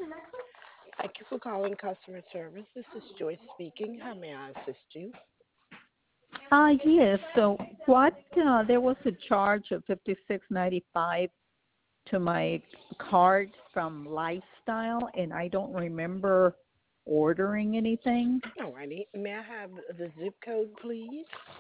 Thank you for calling customer service. This is Joyce speaking. How may I assist you? Yes. So what? There was a charge of 56.95 to my card from Lifestyle, and I don't remember ordering anything. Alrighty. May I have the zip code, please?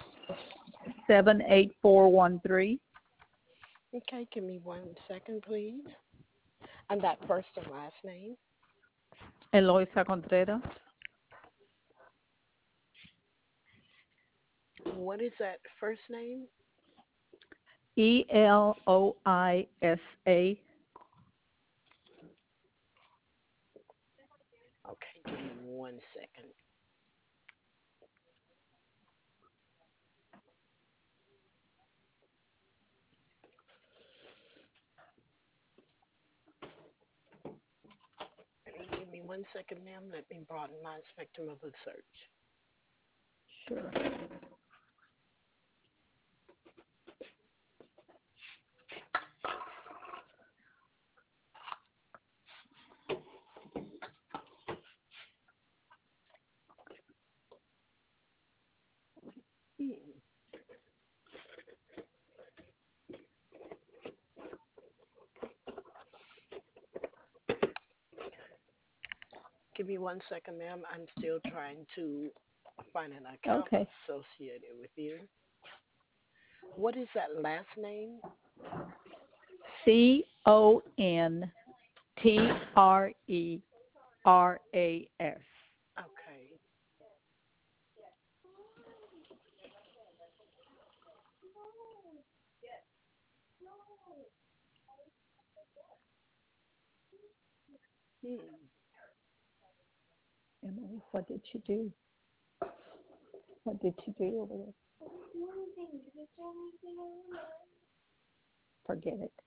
78413. Okay, give me 1 second, please. And that first and last name. Eloisa Contreras. What is that first name? Eloisa. Okay, give me 1 second. Give me 1 second, ma'am. Let me broaden my spectrum of the search. Sure. Hmm. Give me 1 second, ma'am. I'm still trying to find an account Okay. associated with you. What is that last name? Contreras. Okay. Hmm. Emily, what did she do? What did she do over there? Forget it.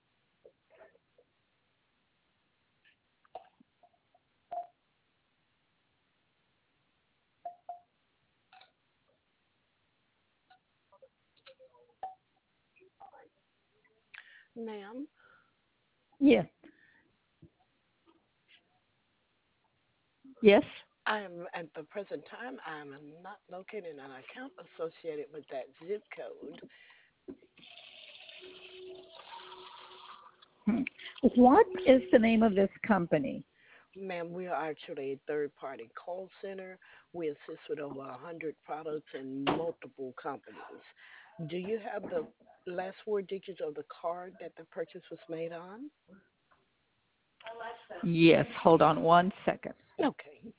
Ma'am, Yes. Yes. I am at the present time I am not locating an account associated with that zip code. Hmm. What is the name of this company? Ma'am, we are actually a third party call center. We assist with over 100 products and multiple companies. Do you have the last 4 digits of the card that the purchase was made on? Yes. Hold on 1 second. Okay.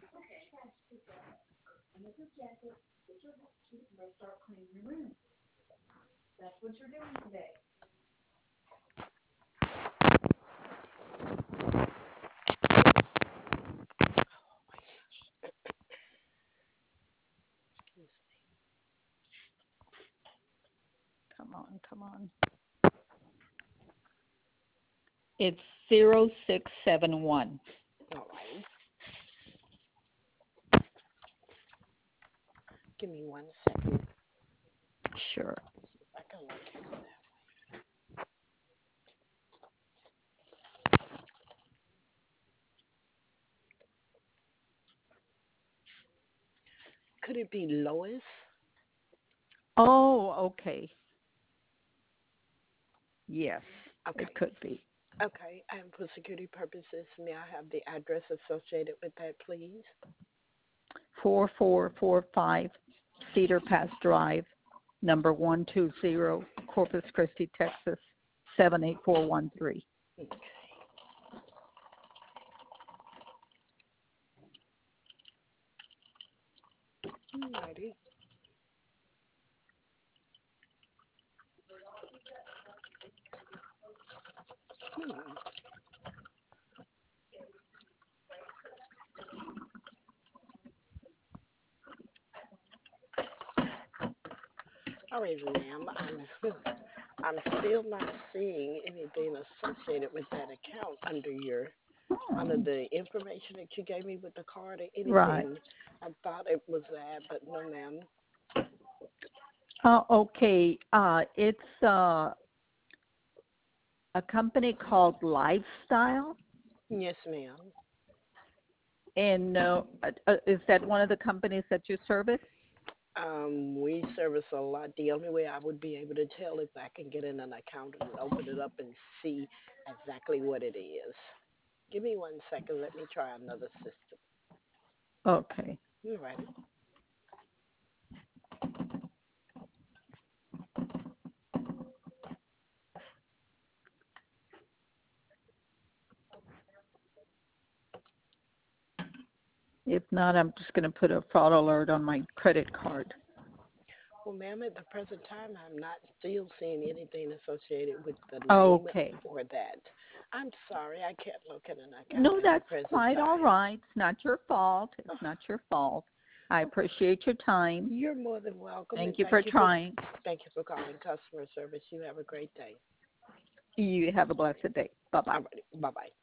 Come on. Come on. It's 0671. All right. Give me 1 second. Sure. I can locate that. Could it be Lois? Oh, okay. Yes, it Okay. could be. Okay. And for security purposes, may I have the address associated with that, please? 4445 Cedar Pass Drive, number 120, Corpus Christi, Texas, 78413. Okay. Alrighty. Hmm. All right, ma'am. I'm still not seeing anything associated with that account under Hmm. the information that you gave me with the card or Right. anything. I thought it was that, but no, ma'am. Okay. It's a company called Lifestyle. Yes, ma'am. And is that one of the companies that you service? We service a lot. The only way I would be able to tell if I can get in an account and open it up and see exactly what it is. Give me 1 second. Let me try another system. Okay. You right. If not, I'm just going to put a fraud alert on my credit card. Well, ma'am, at the present time, I'm not still seeing anything associated with the name Okay. or that. I'm sorry, I can't look at an account No, at the that's present quite all time. right. It's not your fault. Oh, It's not your fault. I appreciate your time. you're more than welcome, and Thank you for trying. thank you for calling customer service. You have a great day. You have a blessed day. Bye-bye. All right, bye bye.